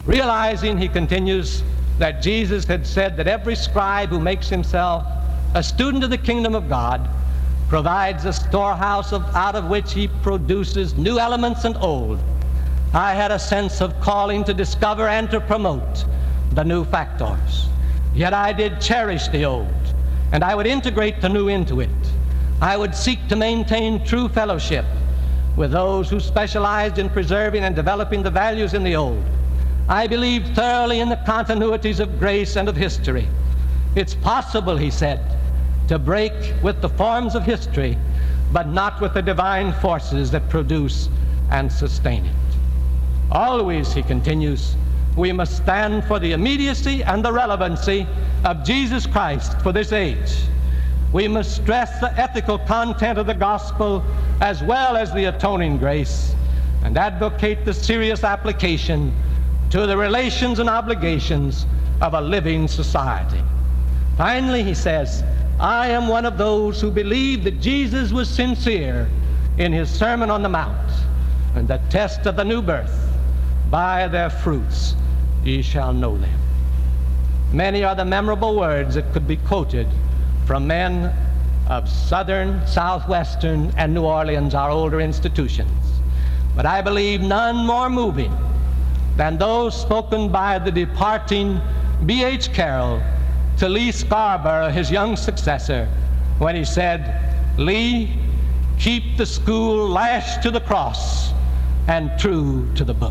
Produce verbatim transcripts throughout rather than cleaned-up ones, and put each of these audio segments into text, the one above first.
realizing, he continues, that Jesus had said that every scribe who makes himself a student of the kingdom of God provides a storehouse of, out of which he produces new elements and old, I had a sense of calling to discover and to promote the new factors. Yet I did cherish the old, and I would integrate the new into it. I would seek to maintain true fellowship with those who specialized in preserving and developing the values in the old. I believed thoroughly in the continuities of grace and of history. It's possible, he said, to break with the forms of history, but not with the divine forces that produce and sustain it. Always, he continues, we must stand for the immediacy and the relevancy of Jesus Christ for this age. We must stress the ethical content of the gospel as well as the atoning grace, and advocate the serious application to the relations and obligations of a living society. Finally, he says, I am one of those who believe that Jesus was sincere in his Sermon on the Mount, and the test of the new birth, by their fruits ye shall know them. Many are the memorable words that could be quoted from men of Southern, Southwestern, and New Orleans, our older institutions. But I believe none more moving than those spoken by the departing B H Carroll to Lee Scarborough, his young successor, when he said, Lee, keep the school lashed to the cross and true to the book.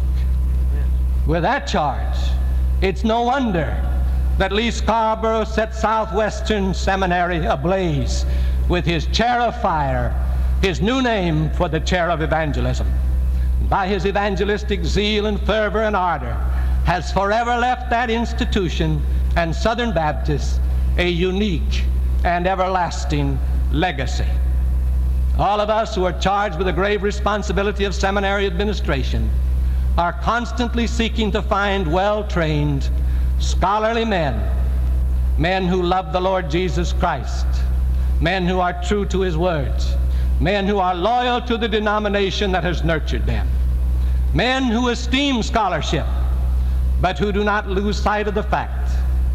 With that charge, it's no wonder that Lee Scarborough set Southwestern Seminary ablaze with his chair of fire, his new name for the chair of evangelism. By his evangelistic zeal and fervor and ardor, has forever left that institution and Southern Baptists a unique and everlasting legacy. All of us who are charged with the grave responsibility of seminary administration are constantly seeking to find well-trained, scholarly men, men who love the Lord Jesus Christ, men who are true to his words, men who are loyal to the denomination that has nurtured them, men who esteem scholarship, but who do not lose sight of the fact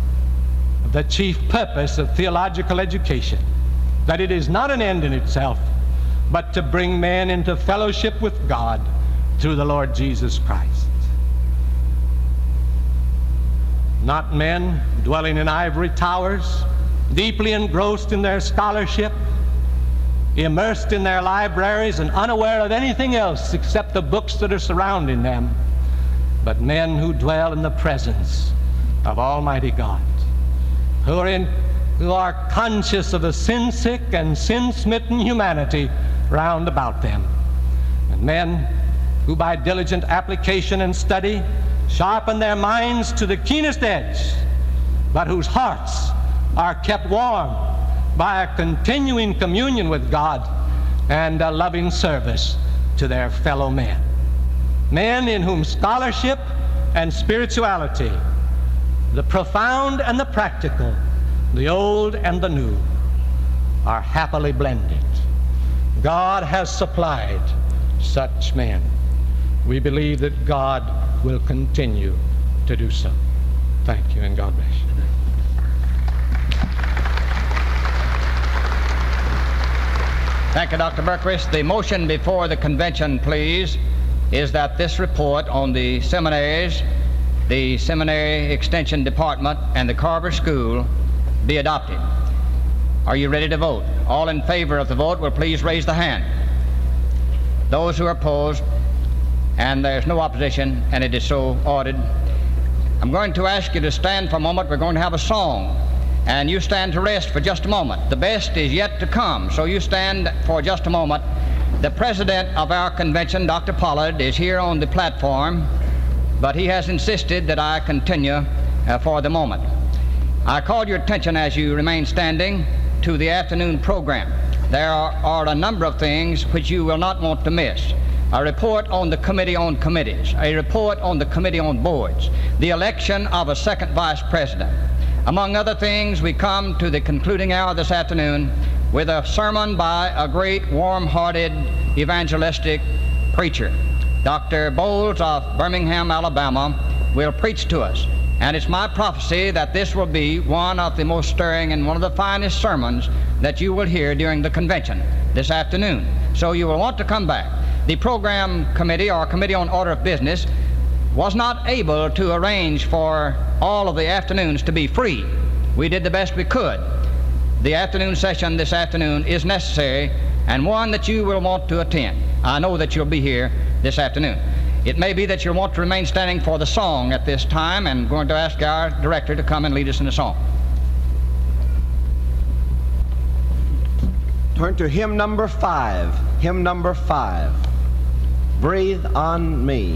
of the chief purpose of theological education, that it is not an end in itself, but to bring man into fellowship with God through the Lord Jesus Christ. Not men dwelling in ivory towers, deeply engrossed in their scholarship, immersed in their libraries and unaware of anything else except the books that are surrounding them, but men who dwell in the presence of Almighty God, who are, in, who are conscious of a sin-sick and sin-smitten humanity round about them, and men who by diligent application and study sharpen their minds to the keenest edge, but whose hearts are kept warm by a continuing communion with God and a loving service to their fellow men. Men in whom scholarship and spirituality, the profound and the practical, the old and the new, are happily blended. God has supplied such men. We believe that God will continue to do so. Thank you, and God bless you. Thank you, Doctor Berquist. The motion before the convention, please, is that this report on the seminaries, the Seminary Extension Department, and the Carver School be adopted. Are you ready to vote? All in favor of the vote will please raise the hand. Those who are opposed, and there's no opposition, and it is so ordered. I'm going to ask you to stand for a moment. We're going to have a song, and you stand to rest for just a moment. The best is yet to come, so you stand for just a moment. The president of our convention, Doctor Pollard, is here on the platform, but he has insisted that I continue uh, for the moment. I call your attention as you remain standing to the afternoon program. There are, are a number of things which you will not want to miss. A report on the Committee on Committees, a report on the Committee on Boards, the election of a second vice president. Among other things, we come to the concluding hour this afternoon with a sermon by a great warm-hearted evangelistic preacher. Doctor Bowles of Birmingham, Alabama will preach to us. And it's my prophecy that this will be one of the most stirring and one of the finest sermons that you will hear during the convention this afternoon. So you will want to come back. The program committee, or committee on order of business, was not able to arrange for all of the afternoons to be free. We did the best we could. The afternoon session this afternoon is necessary, and one that you will want to attend. I know that you'll be here this afternoon. It may be that you'll want to remain standing for the song at this time, and I'm going to ask our director to come and lead us in a song. Turn to hymn number five. Hymn number five. Breathe on Me.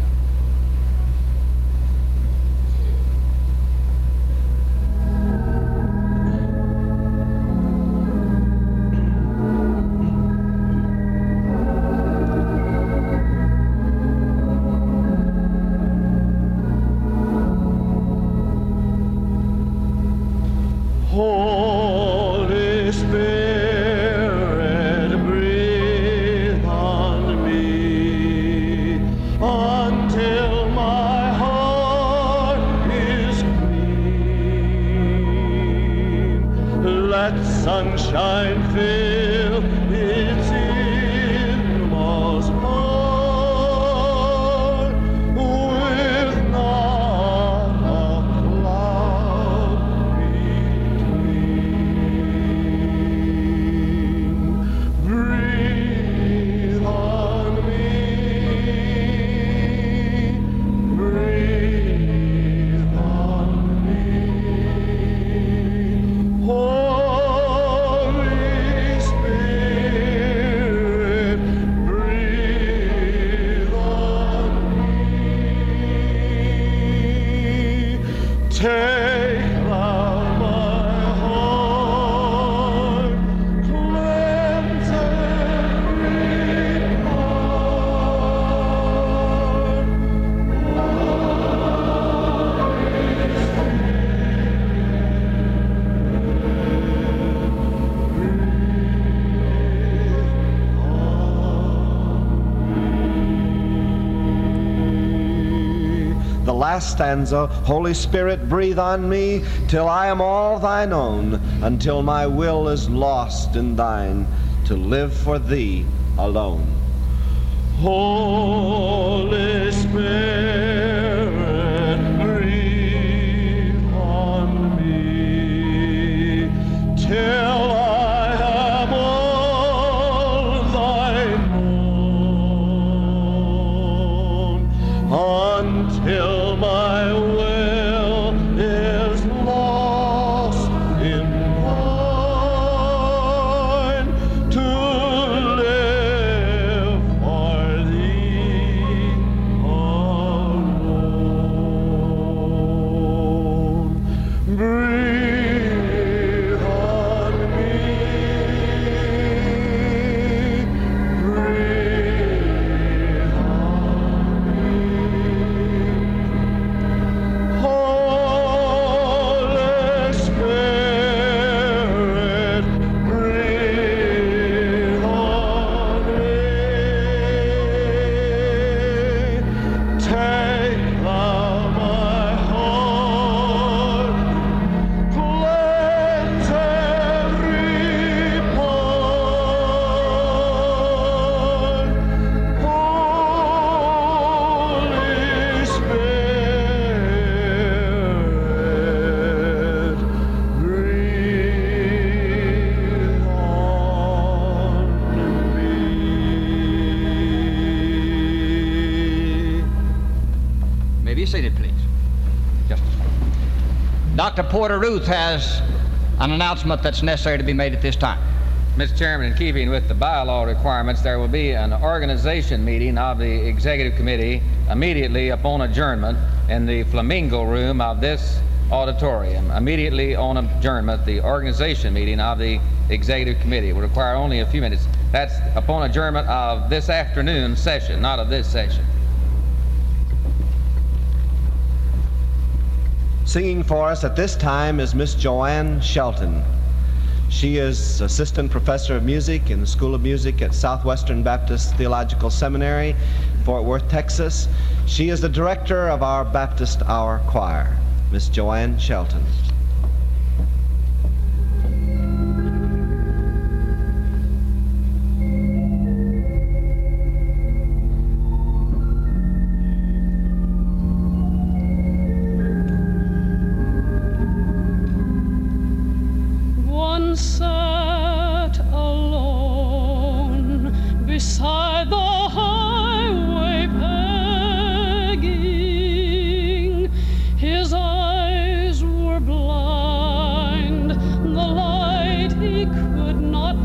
Holy Spirit, breathe on me until my heart is clean. Let sunshine fill its inmost heart with not a cloud Breathe on me, breathe on me. Holy Spirit, breathe on me. Take thou my heart, cleanse every part. The last stanza, Holy Spirit, breathe on me till I am all thine own, until my will is lost in thine, to live for thee alone. Holy Spirit, breathe on me till I am all thine own, until my will is lost in thine, to live for thee alone. Breathe on me, breathe on me. Holy Spirit, breathe on me. Take thou my heart, cleanse every part. Holy Spirit, breathe on me. May be seated, please. Just a second. Doctor Porter Ruth has an announcement that's necessary to be made at this time. Mister Chairman, in keeping with the bylaw requirements, there will be an organization meeting of the Executive Committee immediately upon adjournment in the Flamingo Room of this auditorium. Immediately on adjournment, the organization meeting of the Executive Committee will require only a few minutes. That's upon adjournment of this afternoon's session, not of this session. Singing for us at this time is Miss Joanne Shelton. She is assistant professor of music in the School of Music at Southwestern Baptist Theological Seminary, Fort Worth, Texas. She is the director of our Baptist Hour Choir, Miss Joanne Shelton. Sat alone beside the highway begging. His eyes were blind, the light he could not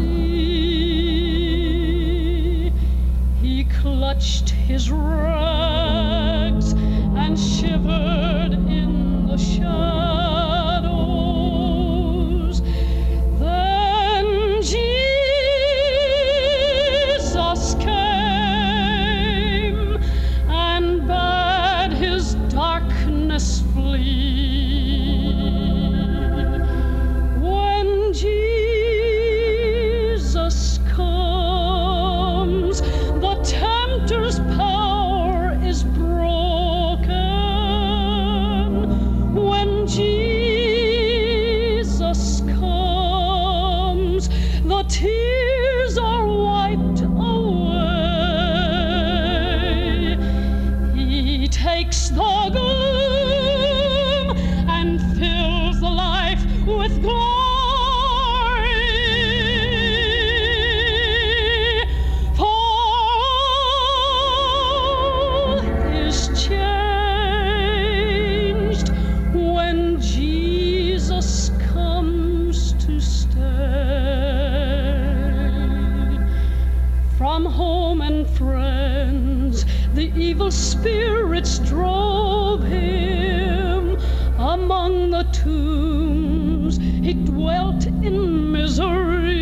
see. He clutched his rags and shivered in the shadows. Tears are wiped away. He takes the gloom and fills the life with glory. For all is changed when Jesus comes to stay. From home and friends, the evil spirits drove him. Among the tombs, he dwelt in misery.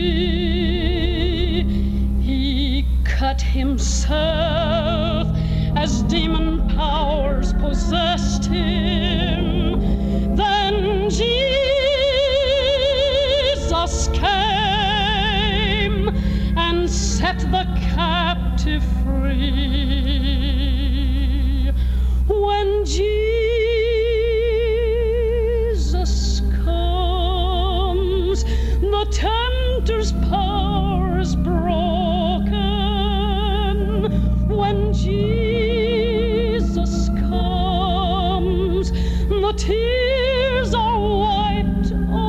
He cut himself as demon powers possessed him. Then Jesus came and set the captive free. When Jesus comes, the tempter's power is broken. When Jesus comes, the tears are wiped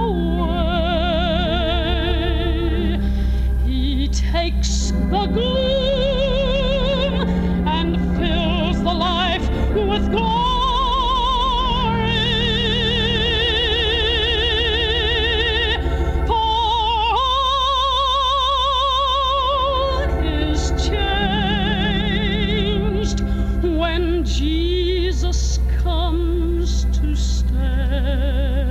away. He takes the gloom and fills the life with glory. For all is changed when Jesus comes to stay.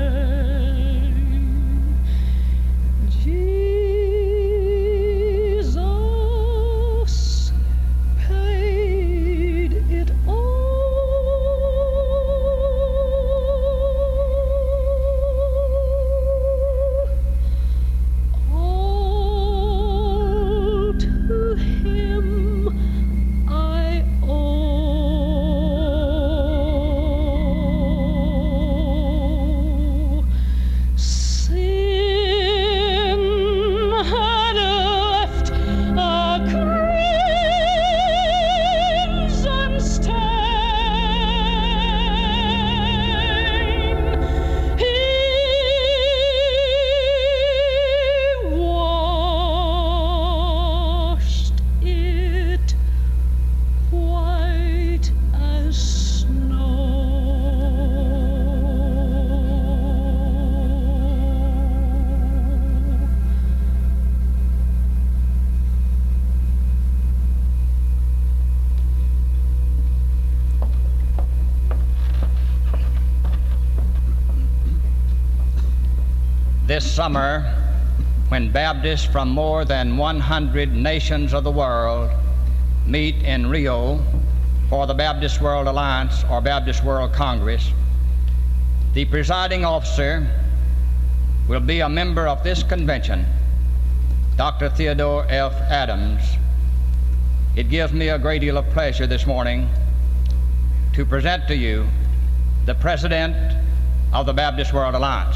This summer, when Baptists from more than one hundred nations of the world meet in Rio for the Baptist World Alliance or Baptist World Congress, the presiding officer will be a member of this convention, Doctor Theodore F. Adams. It gives me a great deal of pleasure this morning to present to you the President of the Baptist World Alliance.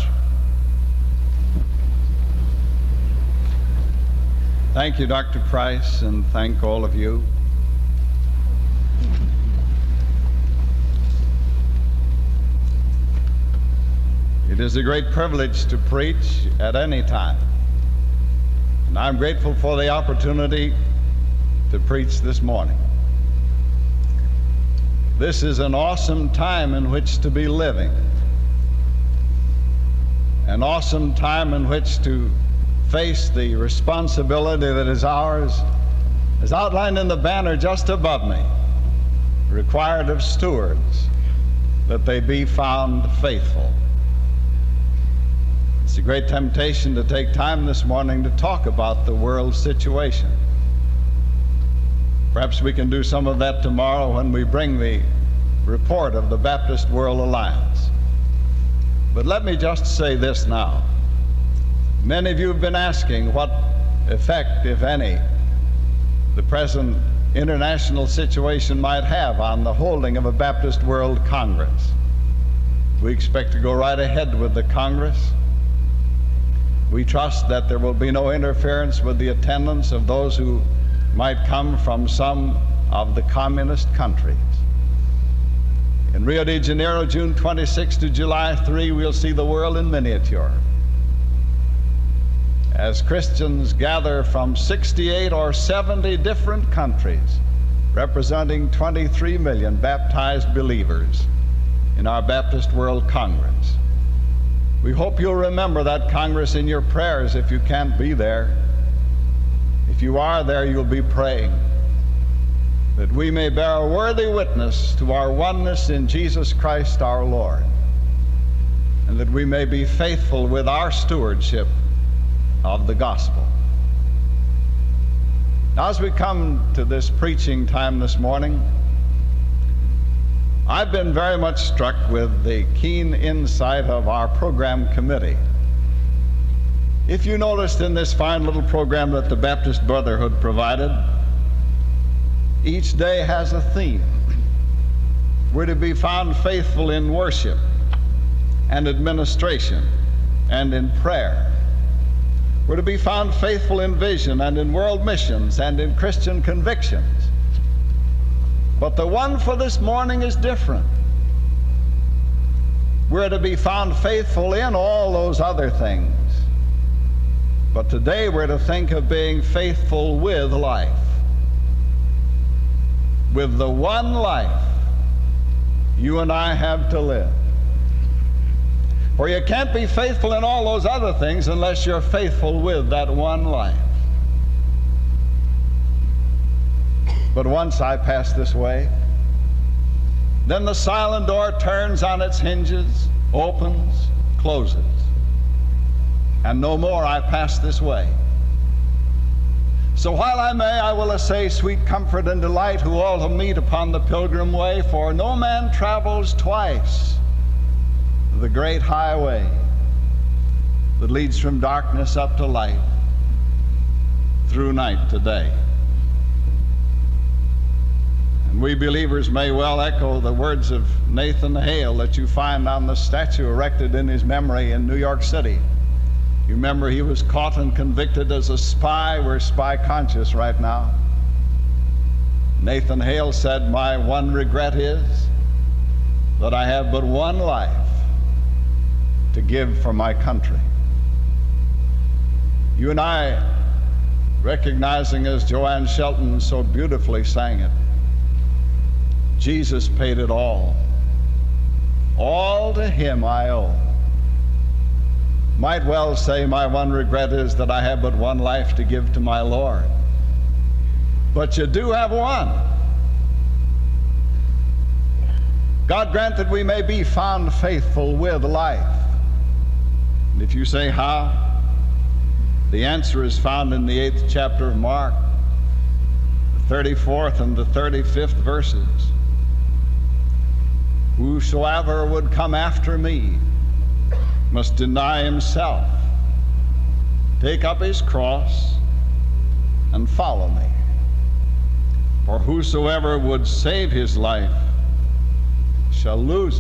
Thank you, Doctor Price, and thank all of you. It is a great privilege to preach at any time, and I'm grateful for the opportunity to preach this morning. This is an awesome time in which to be living, an awesome time in which to face the responsibility that is ours, as outlined in the banner just above me, required of stewards that they be found faithful. It's a great temptation to take time this morning to talk about the world situation. Perhaps we can do some of that tomorrow when we bring the report of the Baptist World Alliance. But let me just say this now. Many of you have been asking what effect, if any, the present international situation might have on the holding of a Baptist World Congress. We expect to go right ahead with the Congress. We trust that there will be no interference with the attendance of those who might come from some of the communist countries. In Rio de Janeiro, June twenty-sixth to July third, we'll see the world in miniature, as Christians gather from sixty-eight or seventy different countries, representing twenty-three million baptized believers in our Baptist World Congress. We hope you'll remember that Congress in your prayers if you can't be there. If you are there, you'll be praying that we may bear a worthy witness to our oneness in Jesus Christ our Lord, and that we may be faithful with our stewardship of the gospel. Now, as we come to this preaching time this morning, I've been very much struck with the keen insight of our program committee. If you noticed in this fine little program that the Baptist Brotherhood provided, each day has a theme. We're to be found faithful in worship and administration and in prayer. We're to be found faithful in vision and in world missions and in Christian convictions. But the one for this morning is different. We're to be found faithful in all those other things. But today we're to think of being faithful with life. With the one life you and I have to live. For you can't be faithful in all those other things unless you're faithful with that one life. But once I pass this way, then the silent door turns on its hinges, opens, closes, and no more I pass this way. So while I may, I will essay sweet comfort and delight who all to meet upon the pilgrim way, for no man travels twice the great highway that leads from darkness up to light, through night to day. And we believers may well echo the words of Nathan Hale that you find on the statue erected in his memory in New York City. You remember he was caught and convicted as a spy. We're spy conscious right now. Nathan Hale said, "My one regret is that I have but one life to give for my country." You and I, recognizing as Joanne Shelton so beautifully sang it, Jesus paid it all. All to him I owe. Might well say my one regret is that I have but one life to give to my Lord. But you do have one. God grant that we may be found faithful with life. And if you say how, the answer is found in the eighth chapter of Mark, the thirty-fourth and the thirty-fifth verses. Whosoever would come after me must deny himself take up his cross, and follow me. For whosoever would save his life shall lose it.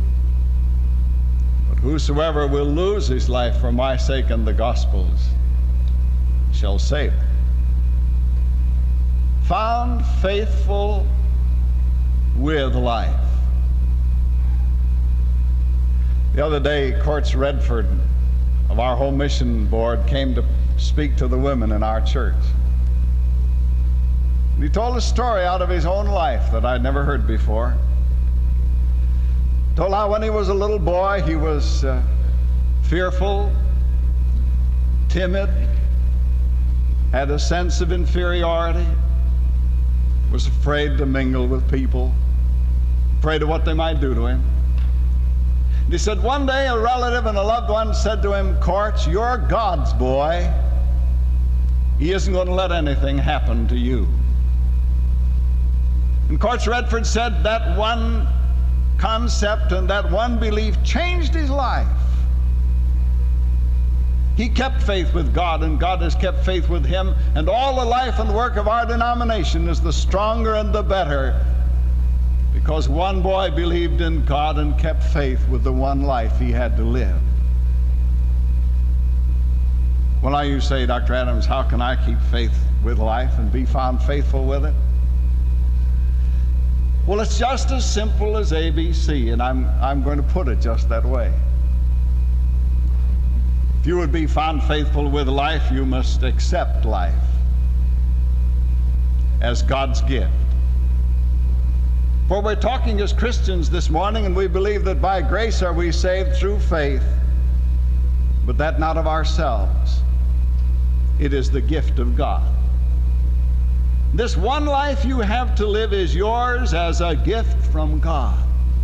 But whosoever will lose his life for my sake and the gospel's shall save it. Found faithful with life. The other day, Courts Redford of our Home Mission Board came to speak to the women in our church. And he told a story out of his own life that I'd never heard before. Told how when he was a little boy, he was uh, fearful, timid, had a sense of inferiority, was afraid to mingle with people, afraid of what they might do to him. And he said one day a relative and a loved one said to him, "Courts, you're God's boy. He isn't going to let anything happen to you." And Courts Redford said that one concept and that one belief changed his life. He kept faith with God, and God has kept faith with him, and all the life and work of our denomination is the stronger and the better because one boy believed in God and kept faith with the one life he had to live. Well, now you say, Doctor Adams, how can I keep faith with life and be found faithful with it? Well, it's just as simple as A B C, and I'm, I'm going to put it just that way. If you would be found faithful with life, you must accept life as God's gift. For we're talking as Christians this morning, and we believe that by grace are we saved through faith, but that not of ourselves. It is the gift of God. This one life you have to live is yours as a gift from God.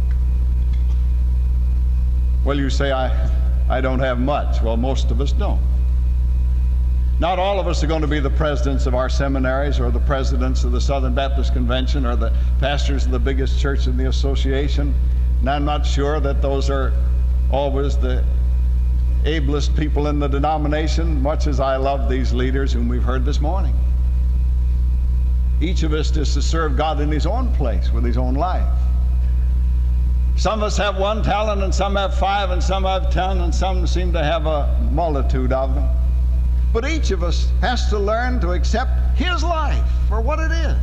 Well, you say, I, I don't have much. Well, most of us don't. Not all of us are going to be the presidents of our seminaries or the presidents of the Southern Baptist Convention or the pastors of the biggest church in the association. And I'm not sure that those are always the ablest people in the denomination, much as I love these leaders whom we've heard this morning. Each of us is to serve God in his own place with his own life. Some of us have one talent, and some have five, and some have ten, and some seem to have a multitude of them. But each of us has to learn to accept his life for what it is.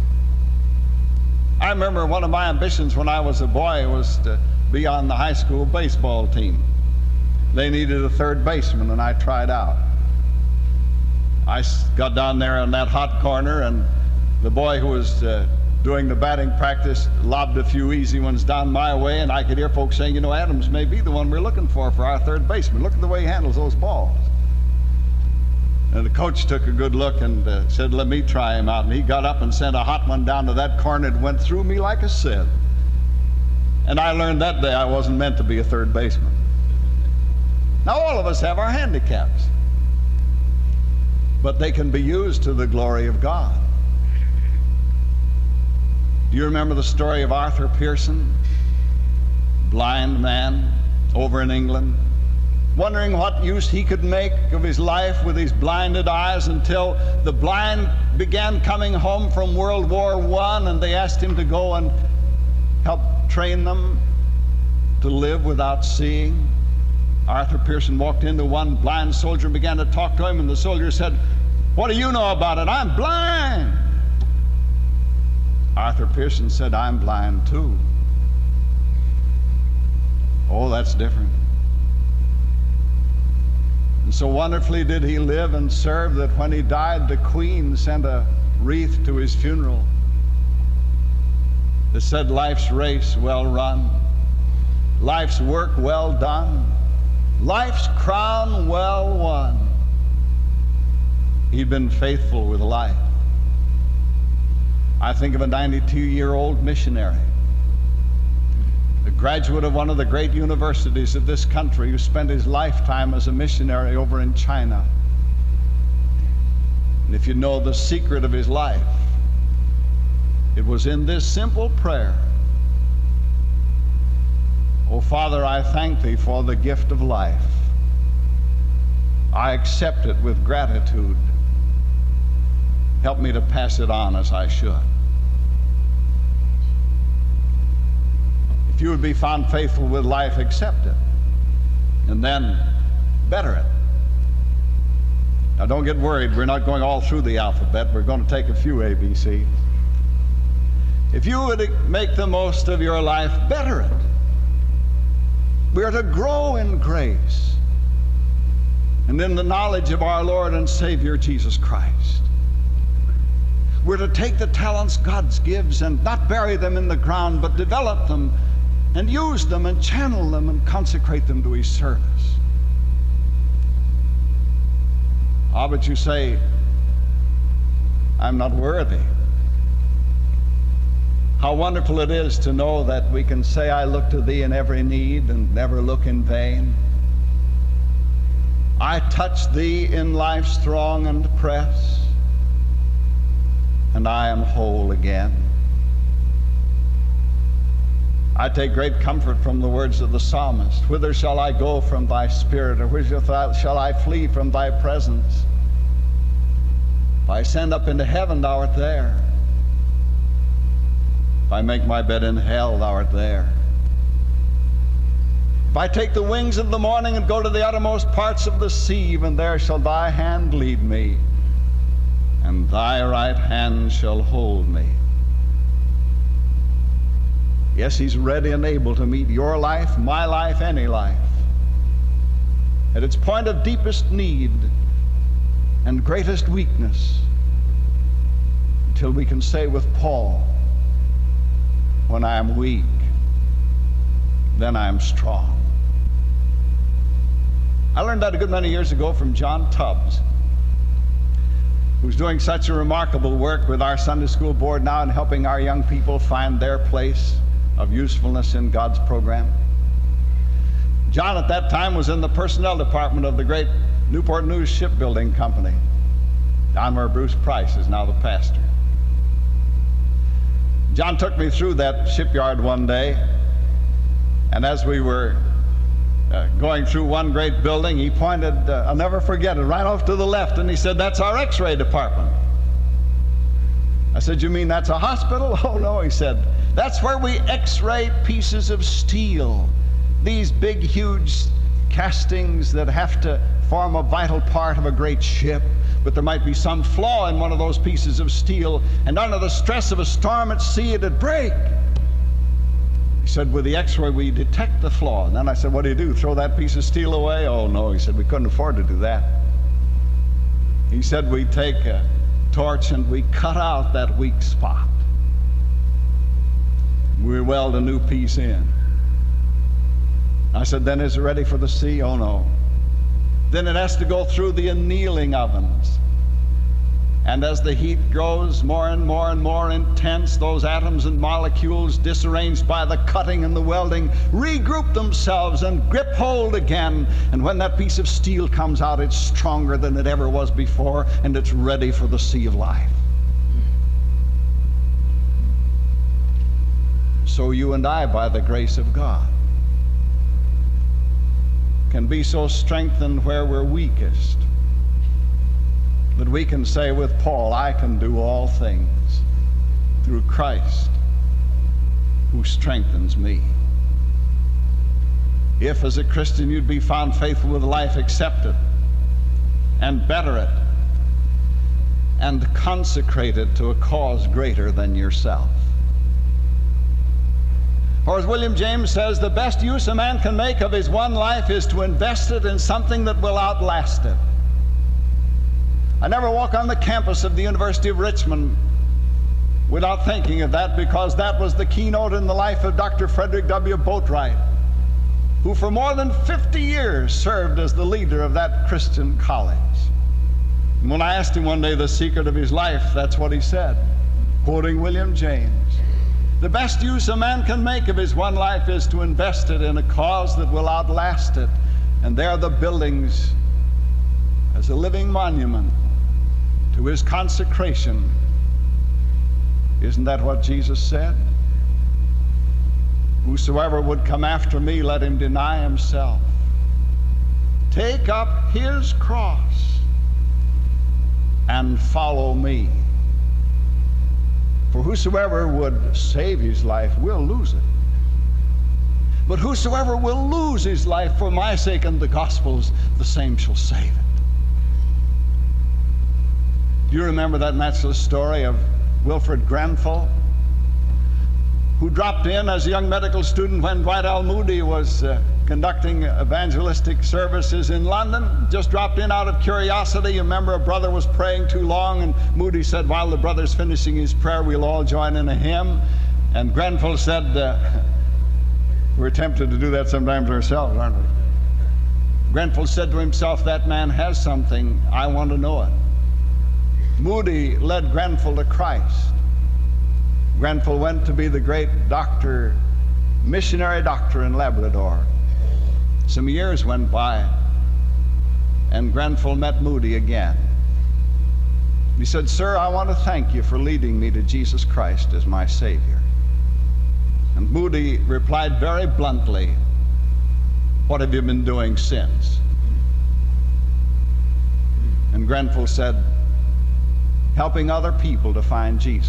I remember one of my ambitions when I was a boy was to be on the high school baseball team. They needed a third baseman, and I tried out. I got down there in that hot corner, and the boy who was uh, doing the batting practice lobbed a few easy ones down my way, and I could hear folks saying, you know, Adams may be the one we're looking for for our third baseman. Look at the way he handles those balls. And the coach took a good look and uh, said, let me try him out. And he got up and sent a hot one down to that corner and went through me like a sieve. And I learned that day I wasn't meant to be a third baseman. Now, all of us have our handicaps, but they can be used to the glory of God. Do you remember the story of Arthur Pearson, blind man over in England, wondering what use he could make of his life with his blinded eyes until the blind began coming home from World War One, and they asked him to go and help train them to live without seeing. Arthur Pearson walked into one blind soldier and began to talk to him, and the soldier said, what do you know about it? I'm blind. Arthur Pearson said, I'm blind too. Oh, that's different. And so wonderfully did he live and serve that when he died, the Queen sent a wreath to his funeral that said, life's race well run, life's work well done, life's crown well won. He'd been faithful with life. I think of a ninety-two-year-old missionary, a graduate of one of the great universities of this country, who spent his lifetime as a missionary over in China. And if you know the secret of his life, it was in this simple prayer. Oh, Father, I thank thee for the gift of life. I accept it with gratitude. Help me to pass it on as I should. If you would be found faithful with life, accept it, and then better it. Now don't get worried, we're not going all through the alphabet, we're going to take a few A B Cs. If you would make the most of your life, better it. We are to grow in grace and in the knowledge of our Lord and Savior Jesus Christ. We're to take the talents God gives and not bury them in the ground, but develop them and use them and channel them and consecrate them to His service. Ah, but you say, I'm not worthy. How wonderful it is to know that we can say, I look to Thee in every need and never look in vain. I touch Thee in life's throng and press, and I am whole again. I take great comfort from the words of the psalmist. Whither shall I go from Thy Spirit, or whither shall I flee from Thy presence? If I ascend up into heaven, Thou art there. If I make my bed in hell, Thou art there. If I take the wings of the morning and go to the uttermost parts of the sea, even there shall Thy hand lead me, and Thy right hand shall hold me. Yes, He's ready and able to meet your life, my life, any life, at its point of deepest need and greatest weakness, until we can say with Paul, when I am weak, then I am strong. I learned that a good many years ago from John Tubbs, who's doing such a remarkable work with our Sunday School Board now in helping our young people find their place of usefulness in God's program. John at that time was in the personnel department of the great Newport News Shipbuilding Company, down where Bruce Price is now the pastor. John took me through that shipyard one day, and as we were uh, going through one great building, he pointed, uh, I'll never forget it, right off to the left, and he said, that's our X-ray department. I said, you mean that's a hospital? Oh no, he said, that's where we X-ray pieces of steel, these big, huge castings that have to form a vital part of a great ship. But there might be some flaw in one of those pieces of steel, and under the stress of a storm at sea, it'd break. He said, with the X-ray, we detect the flaw. And then I said, what do you do, throw that piece of steel away? Oh, no, he said, we couldn't afford to do that. He said, we take a torch and we cut out that weak spot. We weld a new piece in. I said, then is it ready for the sea? Oh, no. Then it has to go through the annealing ovens. And as the heat grows more and more and more intense, those atoms and molecules, disarranged by the cutting and the welding, regroup themselves and grip hold again. And when that piece of steel comes out, it's stronger than it ever was before, and it's ready for the sea of life. So you and I, by the grace of God, can be so strengthened where we're weakest that we can say with Paul, I can do all things through Christ who strengthens me. If as a Christian you'd be found faithful with life, accept it and better it and consecrate it to a cause greater than yourself. Or as William James says, the best use a man can make of his one life is to invest it in something that will outlast it. I never walk on the campus of the University of Richmond without thinking of that, because that was the keynote in the life of Doctor Frederick W. Boatwright, who for more than fifty years served as the leader of that Christian college. And when I asked him one day the secret of his life, that's what he said, quoting William James. The best use a man can make of his one life is to invest it in a cause that will outlast it. And there the buildings as a living monument to his consecration. Isn't that what Jesus said? Whosoever would come after me, let him deny himself, take up his cross and follow me. For whosoever would save his life will lose it. But whosoever will lose his life for my sake and the gospel's, the same shall save it. Do you remember that matchless story of Wilfred Grenfell, who dropped in as a young medical student when Dwight L. Moody was uh, conducting evangelistic services in London? Just dropped in out of curiosity. You remember a brother was praying too long, and Moody said, while the brother's finishing his prayer, we'll all join in a hymn. And Grenfell said, uh, we're tempted to do that sometimes ourselves, aren't we? Grenfell said to himself, that man has something, I want to know it. Moody led Grenfell to Christ. Grenfell went to be the great doctor, missionary doctor in Labrador. Some years went by, and Grenfell met Moody again. He said, sir, I want to thank you for leading me to Jesus Christ as my Savior. And Moody replied very bluntly, what have you been doing since? And Grenfell said, helping other people to find Jesus.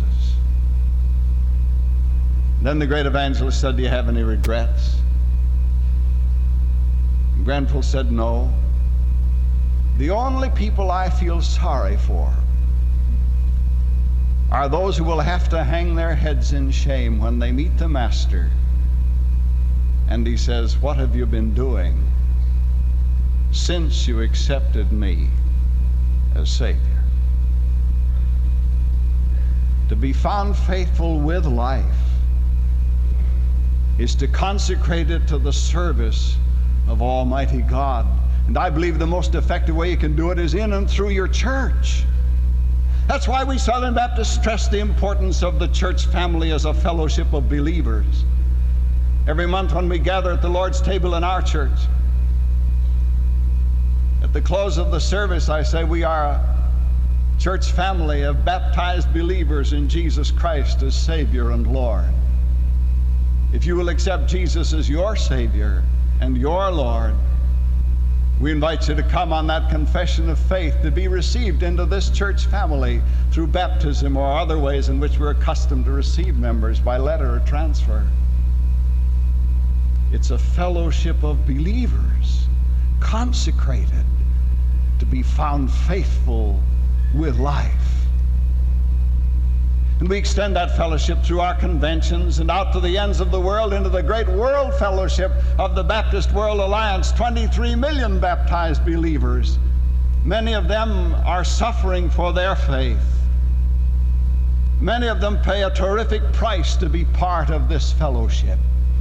Then the great evangelist said, do you have any regrets? And Grenfell said, no. The only people I feel sorry for are those who will have to hang their heads in shame when they meet the Master. And he says, what have you been doing since you accepted me as Savior? To be found faithful with life is to consecrate it to the service of Almighty God. And I believe the most effective way you can do it is in and through your church. That's why we Southern Baptists stress the importance of the church family as a fellowship of believers. Every month when we gather at the Lord's table in our church, at the close of the service, I say we are a church family of baptized believers in Jesus Christ as Savior and Lord. If you will accept Jesus as your Savior and your Lord, we invite you to come on that confession of faith to be received into this church family through baptism or other ways in which we're accustomed to receive members by letter or transfer. It's a fellowship of believers consecrated to be found faithful with life. And we extend that fellowship through our conventions and out to the ends of the world into the great world fellowship of the Baptist World Alliance, twenty-three million baptized believers. Many of them are suffering for their faith. Many of them pay a terrific price to be part of this fellowship.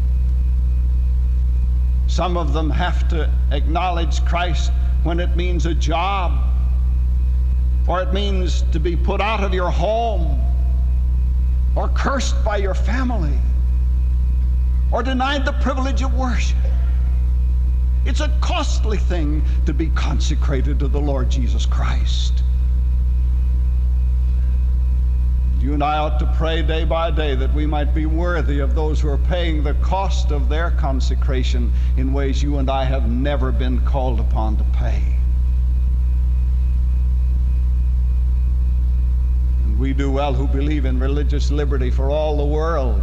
Some of them have to acknowledge Christ when it means a job, or it means to be put out of your home, or cursed by your family, or denied the privilege of worship. It's a costly thing to be consecrated to the Lord Jesus Christ. You and I ought to pray day by day that we might be worthy of those who are paying the cost of their consecration in ways you and I have never been called upon to pay. And we do well who believe in religious liberty for all the world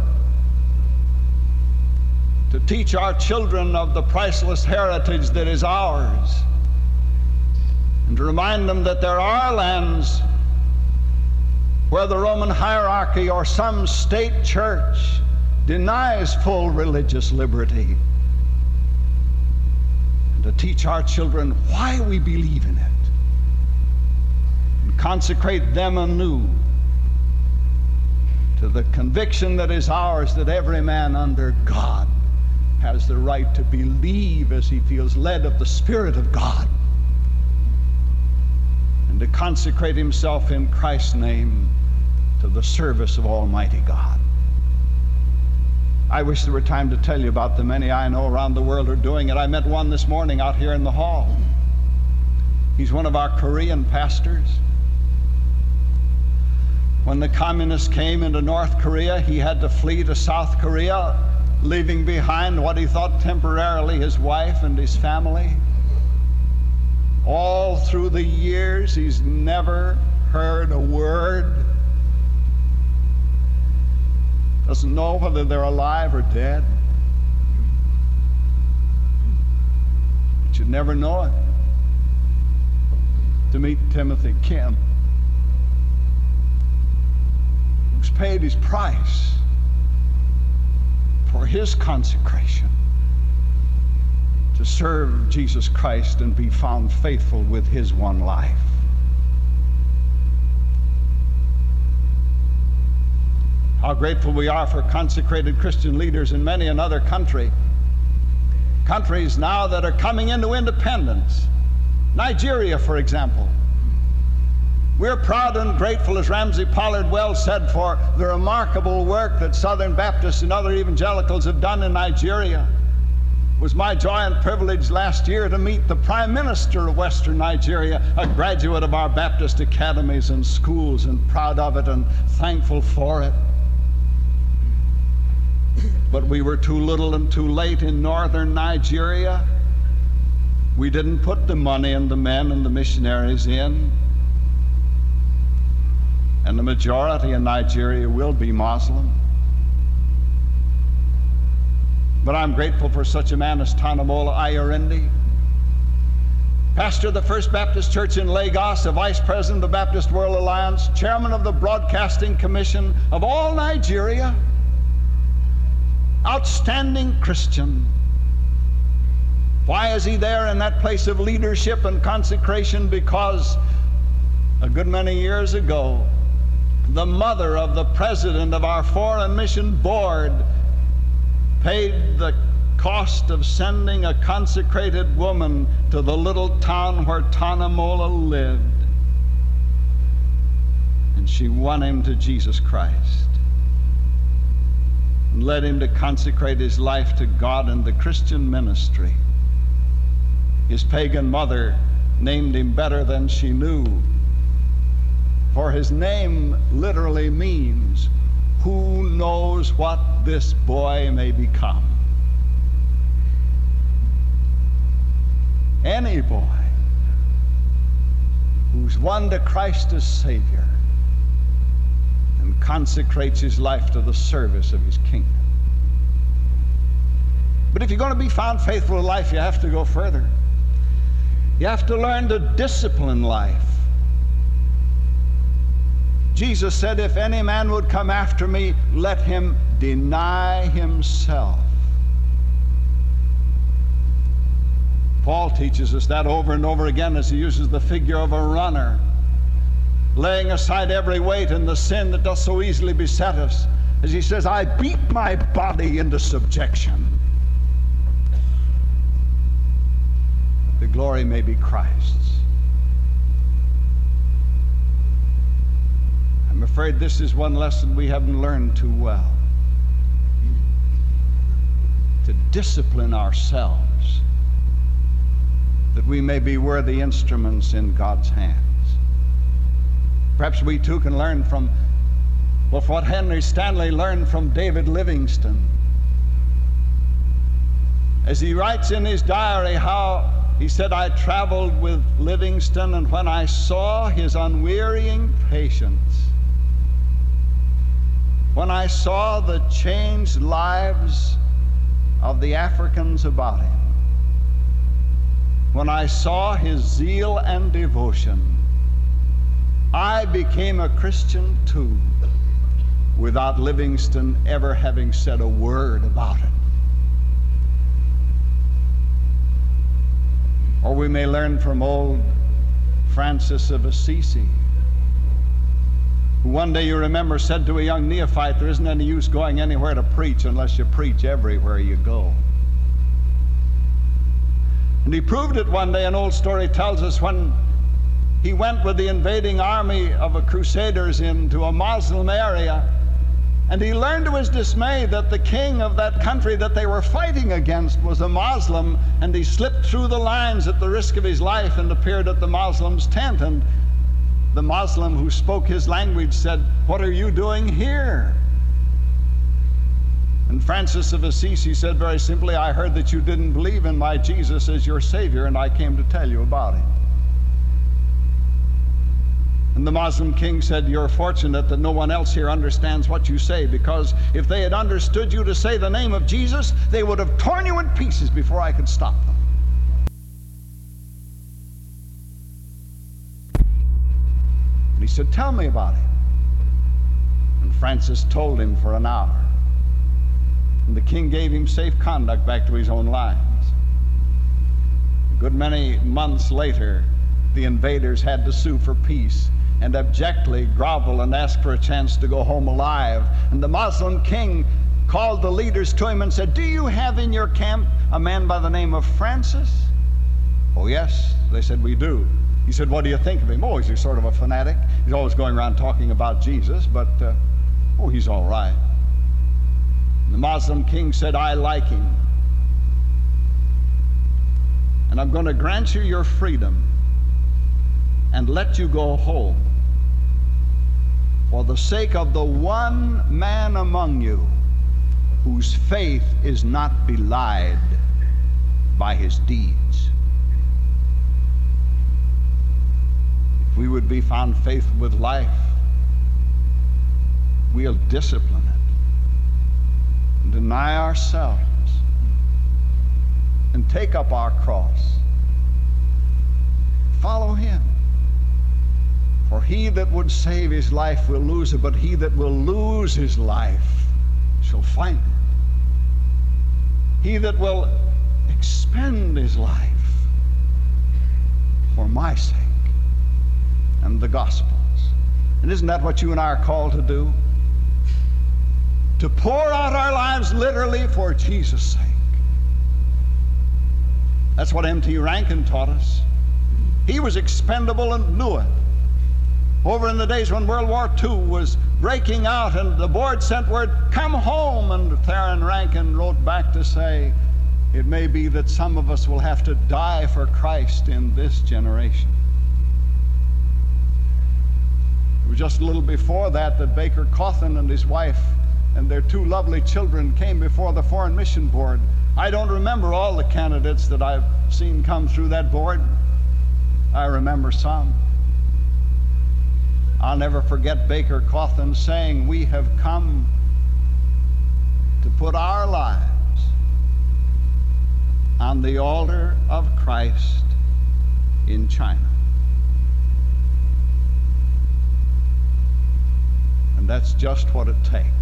to teach our children of the priceless heritage that is ours, and to remind them that there are lands where the Roman hierarchy or some state church denies full religious liberty, and to teach our children why we believe in it, and consecrate them anew to the conviction that is ours that every man under God has the right to believe as he feels led of the Spirit of God, and to consecrate himself in Christ's name to the service of Almighty God. I wish there were time to tell you about the many I know around the world who are doing it. I met one this morning out here in the hall. He's one of our Korean pastors. When the communists came into North Korea, he had to flee to South Korea, leaving behind what he thought temporarily his wife and his family. All through the years, he's never heard a word. Doesn't know whether they're alive or dead. But you'd never know it. To meet Timothy Kim, who's paid his price for his consecration to serve Jesus Christ and be found faithful with his one life. How grateful we are for consecrated Christian leaders in many another country. Countries now that are coming into independence. Nigeria, for example. We're proud and grateful, as Ramsey Pollard well said, for the remarkable work that Southern Baptists and other evangelicals have done in Nigeria. It was my joy and privilege last year to meet the Prime Minister of Western Nigeria, a graduate of our Baptist academies and schools, and proud of it and thankful for it. But we were too little and too late in northern Nigeria. We didn't put the money and the men and the missionaries in. And the majority in Nigeria will be Muslim. But I'm grateful for such a man as Tanamola Ayarindi, pastor of the First Baptist Church in Lagos, a vice president of the Baptist World Alliance, chairman of the Broadcasting Commission of all Nigeria, outstanding Christian. Why is he there in that place of leadership and consecration? Because a good many years ago, the mother of the president of our Foreign Mission Board paid the cost of sending a consecrated woman to the little town where Tanamola lived. And she won him to Jesus Christ and led him to consecrate his life to God and the Christian ministry. His pagan mother named him better than she knew, for his name literally means, who knows what this boy may become. Any boy who's won to Christ as Savior and consecrates his life to the service of his kingdom. But if you're going to be found faithful in life, you have to go further. You have to learn to discipline life. Jesus said, if any man would come after me, let him deny himself. Paul teaches us that over and over again as he uses the figure of a runner, laying aside every weight and the sin that does so easily beset us, as he says, I beat my body into subjection. The glory may be Christ's. I'm afraid this is one lesson we haven't learned too well. To discipline ourselves that we may be worthy instruments in God's hands. Perhaps we too can learn from, well, what Henry Stanley learned from David Livingstone. As he writes in his diary how he said, I traveled with Livingstone, and when I saw his unwearying patience, when I saw the changed lives of the Africans about him, when I saw his zeal and devotion, I became a Christian too, without Livingstone ever having said a word about it. Or we may learn from old Francis of Assisi, who one day, you remember, said to a young neophyte, there isn't any use going anywhere to preach unless you preach everywhere you go. And he proved it one day. An old story tells us when he went with the invading army of the Crusaders into a Muslim area, and he learned to his dismay that the king of that country that they were fighting against was a Muslim, and he slipped through the lines at the risk of his life and appeared at the Muslim's tent. And the Muslim who spoke his language said, what are you doing here? And Francis of Assisi said very simply, I heard that you didn't believe in my Jesus as your Savior, and I came to tell you about him. And the Muslim king said, "You're fortunate that no one else here understands what you say, because if they had understood you to say the name of Jesus, they would have torn you in pieces before I could stop them." And he said, "Tell me about him." And Francis told him for an hour. And the king gave him safe conduct back to his own lines. A good many months later, the invaders had to sue for peace and abjectly grovel and ask for a chance to go home alive. And the Muslim king called the leaders to him and said, "Do you have in your camp a man by the name of Francis?" "Oh, yes," they said, "we do." He said, "What do you think of him?" "Oh, he's sort of a fanatic. He's always going around talking about Jesus, but, uh, oh, he's all right." And the Muslim king said, "I like him. And I'm going to grant you your freedom and let you go home for the sake of the one man among you whose faith is not belied by his deeds." If we would be found faithful with life, we'll discipline it and deny ourselves and take up our cross. Follow him. For he that would save his life will lose it, but he that will lose his life shall find it. He that will expend his life for my sake and the gospel's. And isn't that what you and I are called to do? To pour out our lives literally for Jesus' sake. That's what M T Rankin taught us. He was expendable and knew it. Over in the days when World War Two was breaking out and the board sent word, "Come home," and Theron Rankin wrote back to say, "It may be that some of us will have to die for Christ in this generation." It was just a little before that that Baker Cawthon and his wife and their two lovely children came before the Foreign Mission Board. I don't remember all the candidates that I've seen come through that board. I remember some. I'll never forget Baker Cawthon saying, "We have come to put our lives on the altar of Christ in China." And that's just what it takes.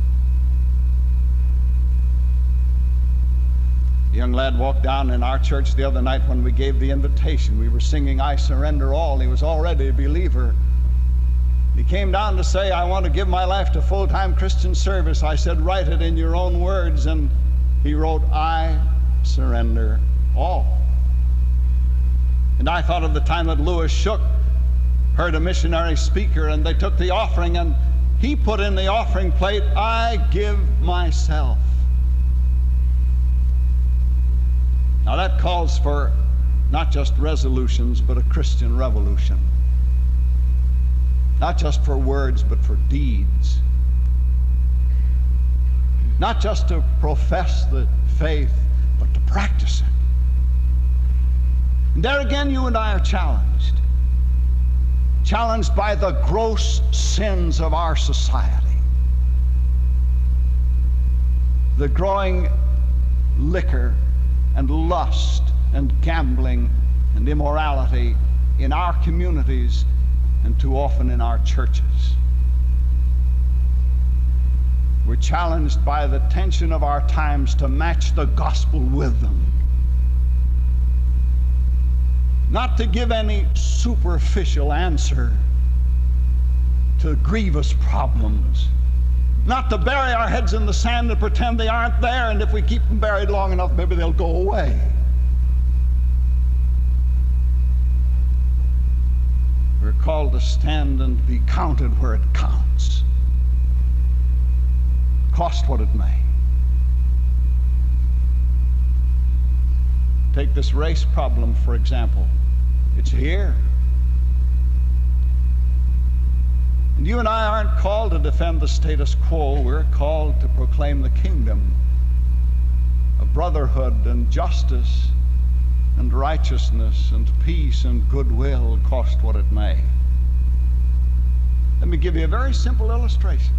A young lad walked down in our church the other night when we gave the invitation. We were singing "I Surrender All." He was already a believer. He came down to say, "I want to give my life to full-time Christian service." I said, "Write it in your own words." And he wrote, "I surrender all." And I thought of the time that Louis Shook heard a missionary speaker and they took the offering and he put in the offering plate, "I give myself." Now that calls for not just resolutions, but a Christian revolution. Not just for words, but for deeds. Not just to profess the faith, but to practice it. And there again, you and I are challenged. Challenged by the gross sins of our society. The growing liquor and lust and gambling and immorality in our communities and too often in our churches. We're challenged by the tension of our times to match the gospel with them. Not to give any superficial answer to grievous problems. Not to bury our heads in the sand and pretend they aren't there, and if we keep them buried long enough, maybe they'll go away. We're called to stand and be counted where it counts, cost what it may. Take this race problem, for example. It's here. And you and I aren't called to defend the status quo. We're called to proclaim the kingdom of brotherhood and justice and righteousness and peace and goodwill, cost what it may. Let me give you a very simple illustration.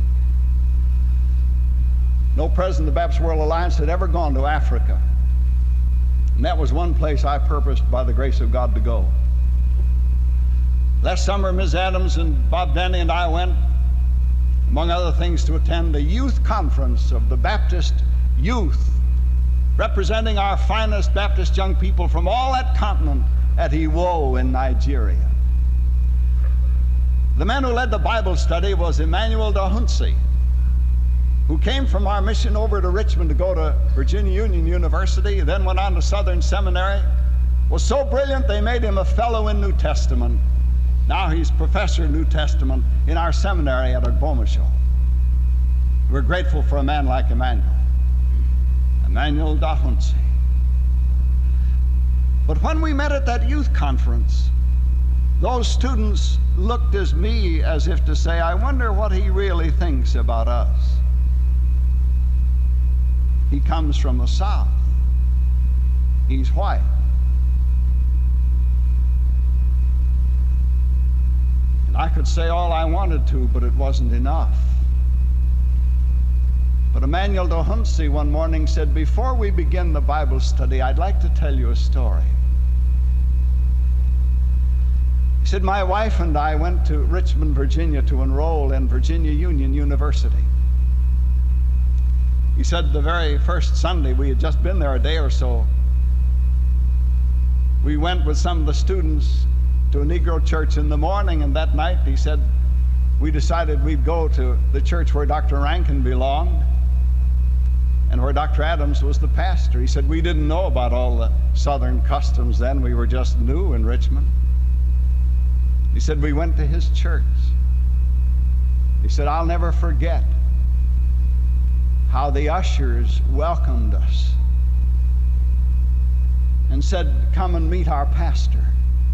No president of the Baptist World Alliance had ever gone to Africa. And that was one place I purposed by the grace of God to go. Last summer, Miz Adams and Bob Denny and I went, among other things, to attend a youth conference of the Baptist youth, representing our finest Baptist young people from all that continent at Iwo in Nigeria. The man who led the Bible study was Emmanuel Dahunsi, who came from our mission over to Richmond to go to Virginia Union University, then went on to Southern Seminary, was so brilliant they made him a fellow in New Testament. Now he's professor of New Testament in our seminary at Agbomoso. We're grateful for a man like Emmanuel. Emmanuel Dahunsi. But when we met at that youth conference, those students looked at me as if to say, I wonder what he really thinks about us. He comes from the South. He's white. And I could say all I wanted to, but it wasn't enough. But Emmanuel Dahunsi one morning said, before we begin the Bible study, I'd like to tell you a story. He said, my wife and I went to Richmond, Virginia to enroll in Virginia Union University. He said the very first Sunday, we had just been there a day or so, we went with some of the students to a Negro church in the morning, and that night, he said, we decided we'd go to the church where Doctor Rankin belonged and where Doctor Adams was the pastor. He said, we didn't know about all the Southern customs then. We were just new in Richmond. He said, we went to his church. He said, I'll never forget how the ushers welcomed us and said, come and meet our pastor.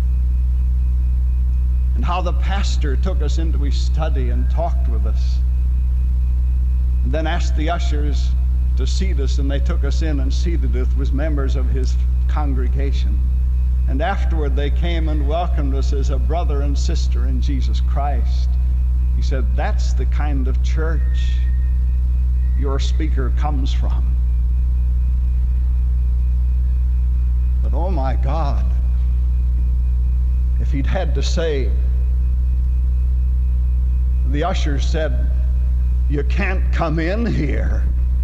And how the pastor took us into his study and talked with us. And then asked the ushers to seat us, and they took us in and seated us with members of his congregation. And afterward they came and welcomed us as a brother and sister in Jesus Christ. He said, that's the kind of church your speaker comes from. But oh my God, if he'd had to say, the usher said, you can't come in here,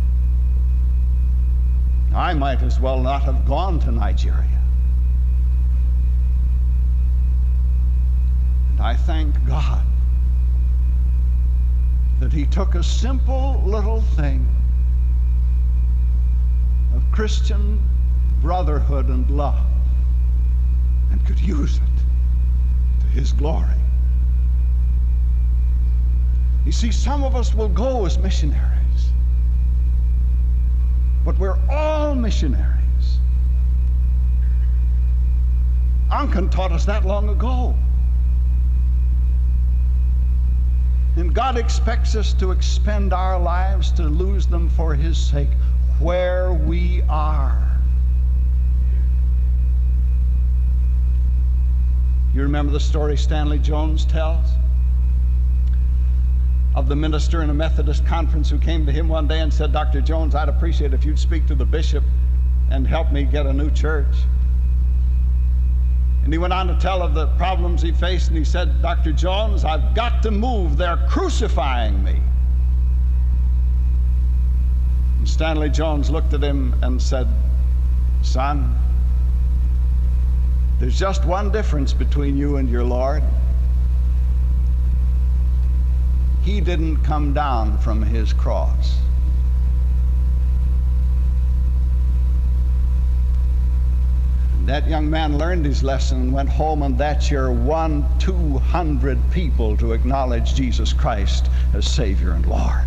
I might as well not have gone to Nigeria. And I thank God that he took a simple little thing of Christian brotherhood and love and could use it to his glory. You see, some of us will go as missionaries, but we're all missionaries. Anken taught us that long ago. And God expects us to expend our lives to lose them for his sake where we are. You remember the story Stanley Jones tells of the minister in a Methodist conference who came to him one day and said, Doctor Jones, I'd appreciate if you'd speak to the bishop and help me get a new church. And he went on to tell of the problems he faced, and he said, Doctor Jones, I've got to move. They're crucifying me. And Stanley Jones looked at him and said, son, there's just one difference between you and your Lord. He didn't come down from his cross. That young man learned his lesson and went home, and that's your one, two hundred people to acknowledge Jesus Christ as Savior and Lord.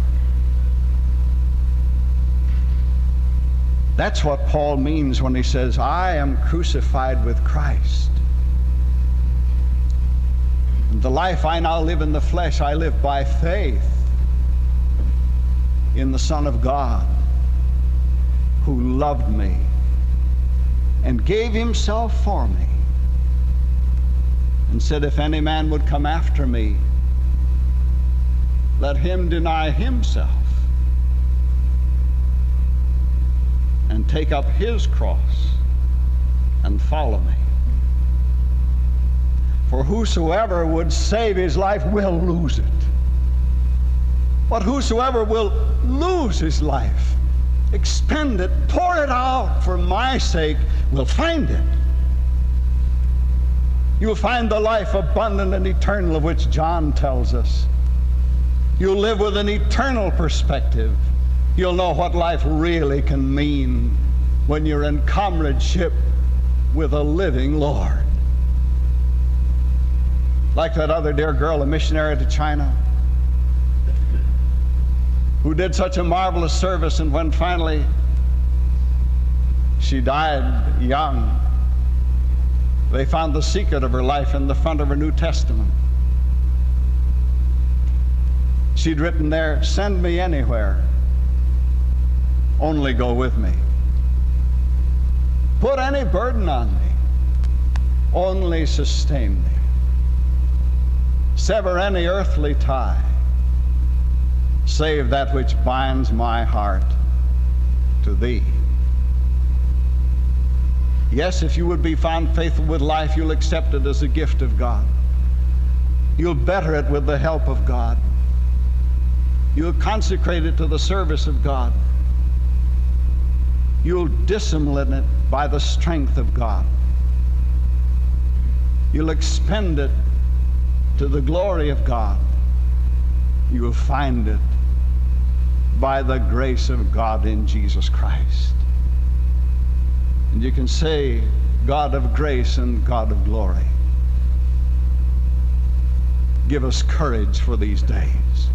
That's what Paul means when he says, I am crucified with Christ. And the life I now live in the flesh, I live by faith in the Son of God, who loved me and gave himself for me and said, if any man would come after me, let him deny himself and take up his cross and follow me. For whosoever would save his life will lose it. But whosoever will lose his life, expend it, pour it out for my sake, will find it. You'll find the life abundant and eternal of which John tells us. You'll live with an eternal perspective. You'll know what life really can mean when you're in comradeship with a living Lord. Like that other dear girl, a missionary to China, who did such a marvelous service, and when finally she died young, they found the secret of her life in the front of her New Testament. She'd written there, "Send me anywhere, only go with me. Put any burden on me, only sustain me. Sever any earthly tie, save that which binds my heart to thee." Yes, if you would be found faithful with life, you'll accept it as a gift of God. You'll better it with the help of God. You'll consecrate it to the service of God. You'll discipline it by the strength of God. You'll expend it to the glory of God. You'll find it by the grace of God in Jesus Christ. And you can say, "God of grace and God of glory, give us courage for these days."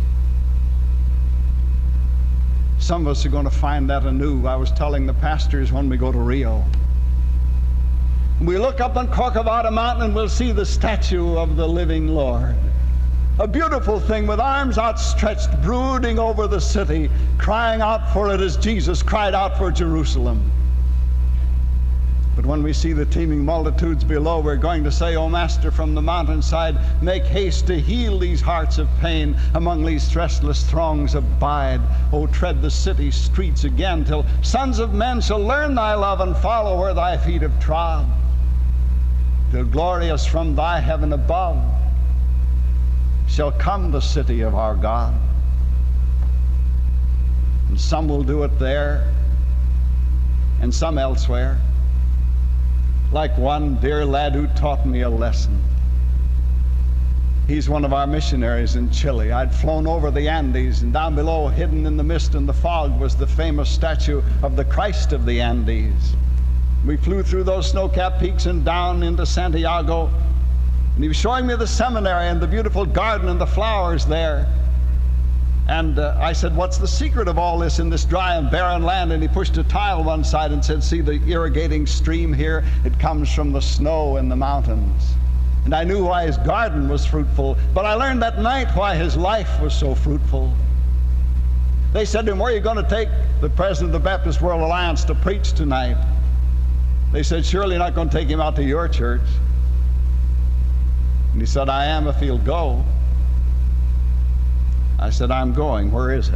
Some of us are going to find that anew. I was telling the pastors when we go to Rio, we look up on Corcovado Mountain and we'll see the statue of the living Lord. A beautiful thing with arms outstretched, brooding over the city, crying out for it as Jesus cried out for Jerusalem. But when we see the teeming multitudes below, we're going to say, "O Master, from the mountainside, make haste to heal these hearts of pain. Among these restless throngs abide. O tread the city streets again, till sons of men shall learn thy love and follow where thy feet have trod. Till glorious from thy heaven above shall come the city of our God." And some will do it there, and some elsewhere. Like one dear lad who taught me a lesson. He's one of our missionaries in Chile. I'd flown over the Andes, and down below, hidden in the mist and the fog, was the famous statue of the Christ of the Andes. We flew through those snow-capped peaks and down into Santiago, and he was showing me the seminary and the beautiful garden and the flowers there. And uh, I said, "What's the secret of all this in this dry and barren land?" And he pushed a tile one side and said, "See the irrigating stream here? It comes from the snow in the mountains." And I knew why his garden was fruitful, but I learned that night why his life was so fruitful. They said to him, "Where are you going to take the president of the Baptist World Alliance to preach tonight?" They said, "Surely you're not going to take him out to your church." And he said, "I am if he'll go." I said, "I'm going. Where is it?"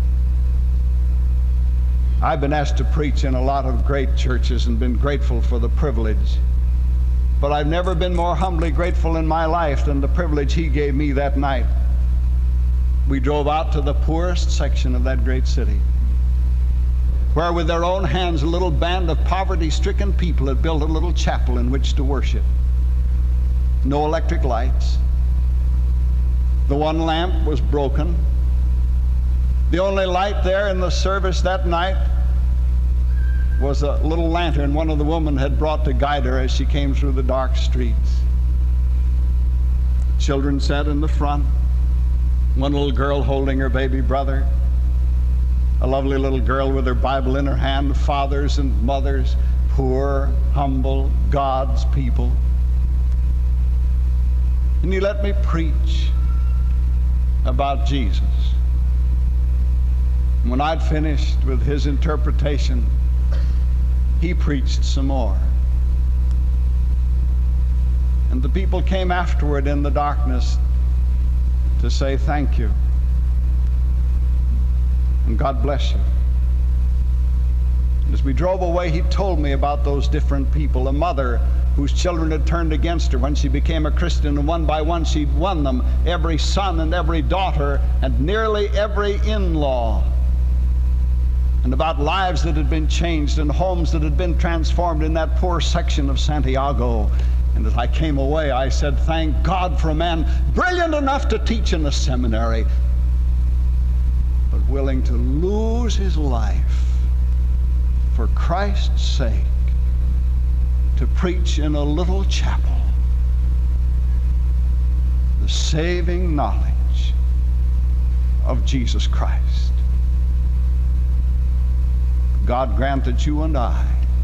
I've been asked to preach in a lot of great churches and been grateful for the privilege. But I've never been more humbly grateful in my life than the privilege he gave me that night. We drove out to the poorest section of that great city, where with their own hands a little band of poverty-stricken people had built a little chapel in which to worship. No electric lights. The one lamp was broken. The only light there in the service that night was a little lantern one of the women had brought to guide her as she came through the dark streets. Children sat in the front, one little girl holding her baby brother, a lovely little girl with her Bible in her hand, fathers and mothers, poor, humble, God's people. And he let me preach about Jesus. When I'd finished with his interpretation, he preached some more. And the people came afterward in the darkness to say thank you. And God bless you. As we drove away, he told me about those different people. A mother whose children had turned against her when she became a Christian, and one by one she'd won them, every son and every daughter and nearly every in-law. And about lives that had been changed and homes that had been transformed in that poor section of Santiago. And as I came away, I said, thank God for a man brilliant enough to teach in a seminary, but willing to lose his life for Christ's sake, to preach in a little chapel the saving knowledge of Jesus Christ. God grant that you and I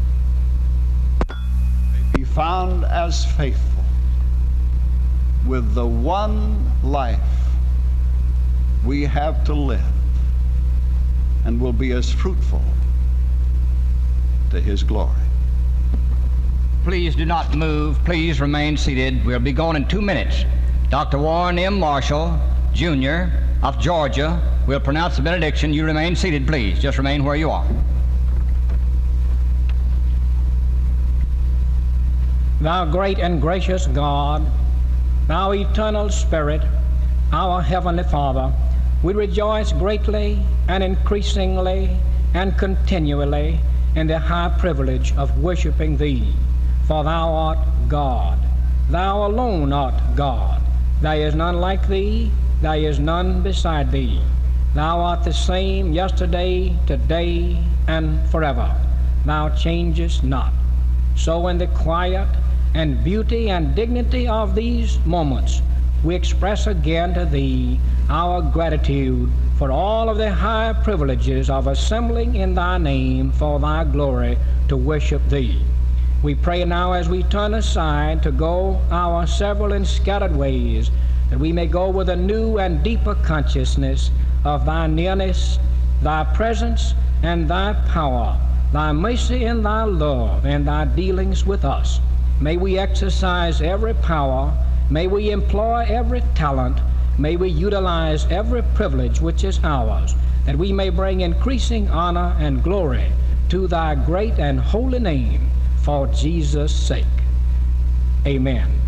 may be found as faithful with the one life we have to live, and will be as fruitful to his glory. Please do not move. Please remain seated. We'll be going in two minutes. Doctor Warren M. Marshall, Junior of Georgia, will pronounce the benediction. You remain seated, please. Just remain where you are. Thou great and gracious God, thou eternal Spirit, our Heavenly Father, we rejoice greatly and increasingly and continually in the high privilege of worshiping thee. For thou art God. Thou alone art God. There is none like thee. There is none beside thee. Thou art the same yesterday, today, and forever. Thou changest not. So in the quiet and beauty and dignity of these moments, we express again to thee our gratitude for all of the high privileges of assembling in thy name for thy glory to worship thee. We pray now, as we turn aside to go our several and scattered ways, that we may go with a new and deeper consciousness of thy nearness, thy presence, and thy power, thy mercy and thy love, and thy dealings with us. May we exercise every power, may we employ every talent, may we utilize every privilege which is ours, that we may bring increasing honor and glory to thy great and holy name, for Jesus' sake. Amen.